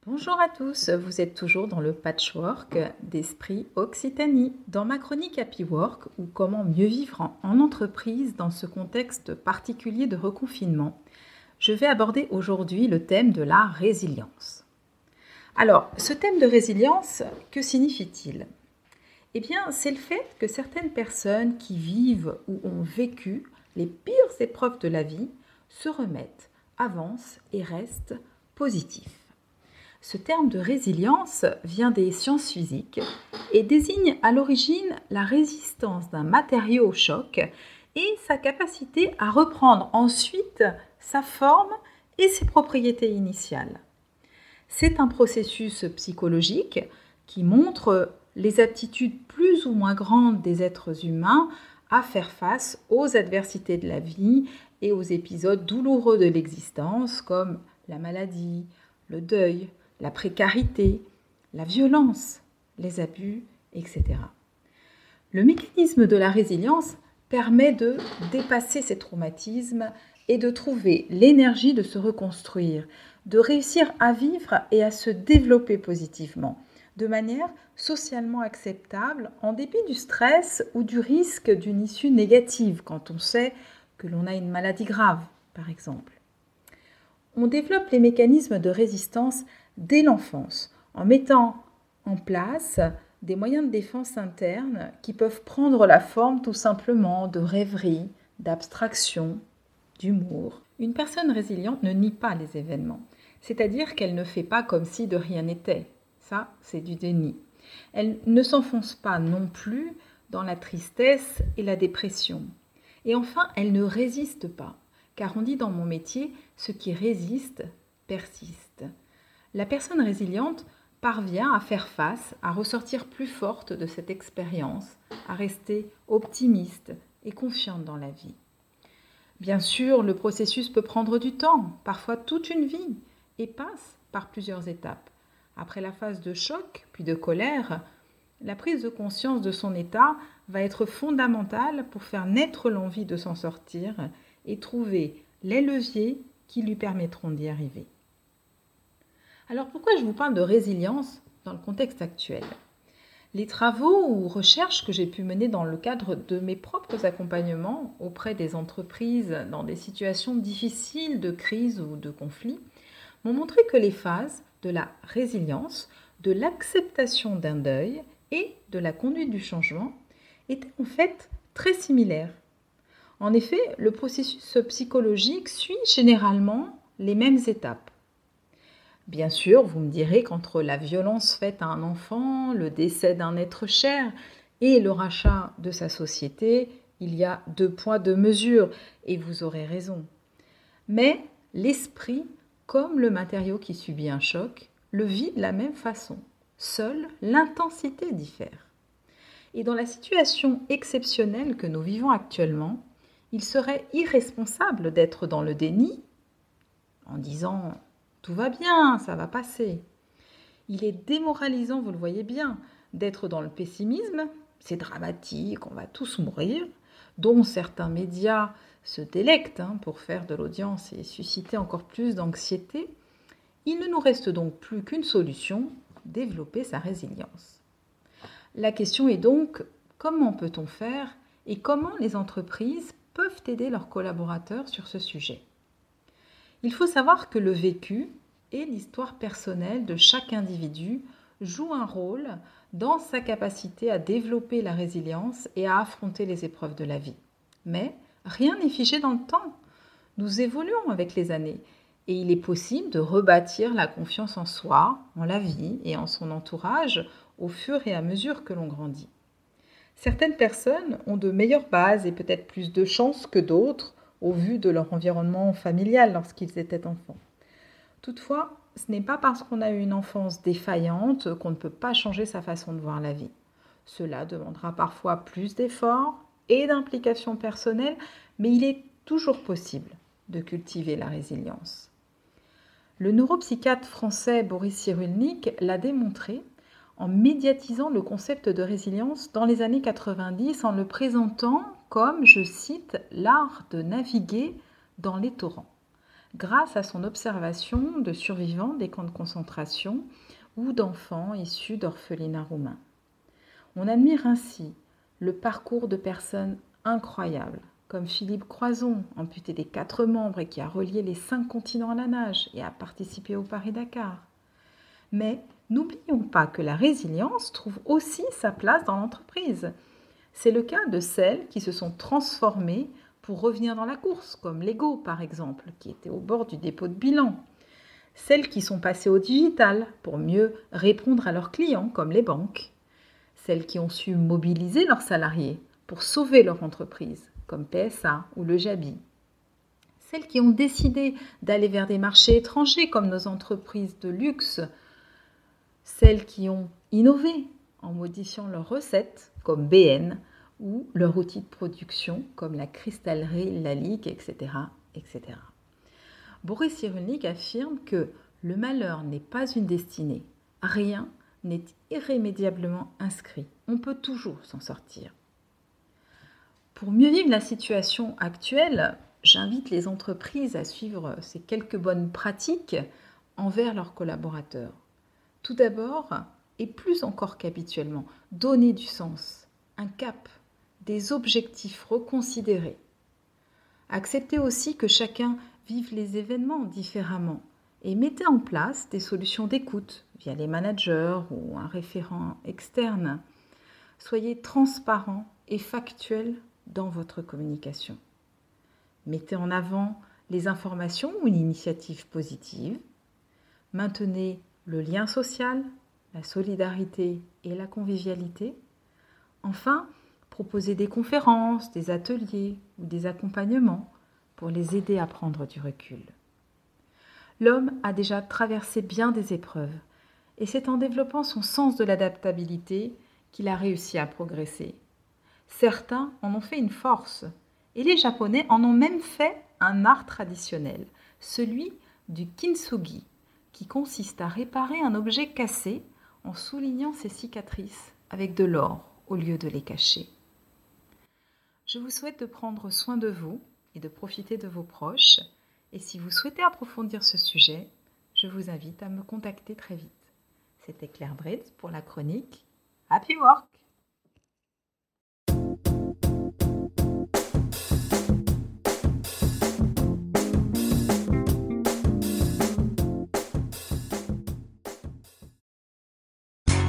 Bonjour à tous, vous êtes toujours dans le patchwork d'Esprit Occitanie. Dans ma chronique Happy Work, ou comment mieux vivre en entreprise dans ce contexte particulier de reconfinement, je vais aborder aujourd'hui le thème de la résilience. Alors, ce thème de résilience, que signifie-t-il ? Eh bien, c'est le fait que certaines personnes qui vivent ou ont vécu les pires épreuves de la vie se remettent, avancent et restent positifs. Ce terme de résilience vient des sciences physiques et désigne à l'origine la résistance d'un matériau au choc et sa capacité à reprendre ensuite sa forme et ses propriétés initiales. C'est un processus psychologique qui montre les aptitudes plus ou moins grandes des êtres humains à faire face aux adversités de la vie et aux épisodes douloureux de l'existence comme la maladie, le deuil, la précarité, la violence, les abus, etc. Le mécanisme de la résilience permet de dépasser ces traumatismes et de trouver l'énergie de se reconstruire, de réussir à vivre et à se développer positivement, de manière socialement acceptable en dépit du stress ou du risque d'une issue négative quand on sait que l'on a une maladie grave, par exemple. On développe les mécanismes de résistance dès l'enfance, en mettant en place des moyens de défense interne qui peuvent prendre la forme tout simplement de rêverie, d'abstraction, d'humour. Une personne résiliente ne nie pas les événements, c'est-à-dire qu'elle ne fait pas comme si de rien n'était. Ça, c'est du déni. Elle ne s'enfonce pas non plus dans la tristesse et la dépression. Et enfin, elle ne résiste pas, car on dit dans mon métier, ce qui résiste persiste. La personne résiliente parvient à faire face, à ressortir plus forte de cette expérience, à rester optimiste et confiante dans la vie. Bien sûr, le processus peut prendre du temps, parfois toute une vie, et passe par plusieurs étapes. Après la phase de choc, puis de colère, la prise de conscience de son état va être fondamentale pour faire naître l'envie de s'en sortir et trouver les leviers qui lui permettront d'y arriver. Alors pourquoi je vous parle de résilience dans le contexte actuel ? Les travaux ou recherches que j'ai pu mener dans le cadre de mes propres accompagnements auprès des entreprises dans des situations difficiles de crise ou de conflit m'ont montré que les phases de la résilience, de l'acceptation d'un deuil et de la conduite du changement étaient en fait très similaires. En effet, le processus psychologique suit généralement les mêmes étapes. Bien sûr, vous me direz qu'entre la violence faite à un enfant, le décès d'un être cher et le rachat de sa société, il y a 2 poids, 2 mesures, et vous aurez raison. Mais l'esprit, comme le matériau qui subit un choc, le vit de la même façon. Seule l'intensité diffère. Et dans la situation exceptionnelle que nous vivons actuellement, il serait irresponsable d'être dans le déni en disant « tout va bien, ça va passer ». Il est démoralisant, vous le voyez bien, d'être dans le pessimisme, c'est dramatique, on va tous mourir, dont certains médias se délectent pour faire de l'audience et susciter encore plus d'anxiété. Il ne nous reste donc plus qu'une solution, développer sa résilience. La question est donc, comment peut-on faire et comment les entreprises peuvent aider leurs collaborateurs sur ce sujet ? Il faut savoir que le vécu et l'histoire personnelle de chaque individu jouent un rôle dans sa capacité à développer la résilience et à affronter les épreuves de la vie. Mais rien n'est figé dans le temps. Nous évoluons avec les années et il est possible de rebâtir la confiance en soi, en la vie et en son entourage au fur et à mesure que l'on grandit. Certaines personnes ont de meilleures bases et peut-être plus de chances que d'autres au vu de leur environnement familial lorsqu'ils étaient enfants. Toutefois, ce n'est pas parce qu'on a eu une enfance défaillante qu'on ne peut pas changer sa façon de voir la vie. Cela demandera parfois plus d'efforts et d'implications personnelles, mais il est toujours possible de cultiver la résilience. Le neuropsychiatre français Boris Cyrulnik l'a démontré en médiatisant le concept de résilience dans les années 90 en le présentant comme, je cite, « l'art de naviguer dans les torrents ». grâce à son observation de survivants des camps de concentration ou d'enfants issus d'orphelinats roumains. On admire ainsi le parcours de personnes incroyables, comme Philippe Croizon, amputé des 4 membres et qui a relié les 5 continents à la nage et a participé au Paris-Dakar. Mais n'oublions pas que la résilience trouve aussi sa place dans l'entreprise. C'est le cas de celles qui se sont transformées pour revenir dans la course, comme Lego par exemple, qui était au bord du dépôt de bilan. Celles qui sont passées au digital pour mieux répondre à leurs clients, comme les banques. Celles qui ont su mobiliser leurs salariés pour sauver leur entreprise, comme PSA ou le Jabi. Celles qui ont décidé d'aller vers des marchés étrangers, comme nos entreprises de luxe. Celles qui ont innové en modifiant leurs recettes, comme BN, ou leur outil de production, comme la cristallerie Lalique, etc., etc. Boris Cyrulnik affirme que le malheur n'est pas une destinée. Rien n'est irrémédiablement inscrit. On peut toujours s'en sortir. Pour mieux vivre la situation actuelle, j'invite les entreprises à suivre ces quelques bonnes pratiques envers leurs collaborateurs. Tout d'abord, et plus encore qu'habituellement, donner du sens, un cap, des objectifs reconsidérés. Acceptez aussi que chacun vive les événements différemment et mettez en place des solutions d'écoute via les managers ou un référent externe. Soyez transparent et factuel dans votre communication. Mettez en avant les informations ou l'initiative positive. Maintenez le lien social, la solidarité et la convivialité. Enfin, proposez des conférences, des ateliers ou des accompagnements pour les aider à prendre du recul. L'homme a déjà traversé bien des épreuves et c'est en développant son sens de l'adaptabilité qu'il a réussi à progresser. Certains en ont fait une force et les Japonais en ont même fait un art traditionnel, celui du kintsugi, qui consiste à réparer un objet cassé en soulignant ses cicatrices avec de l'or au lieu de les cacher. Je vous souhaite de prendre soin de vous et de profiter de vos proches. Et si vous souhaitez approfondir ce sujet, je vous invite à me contacter très vite. C'était Claire Bretz pour la chronique Happy Work.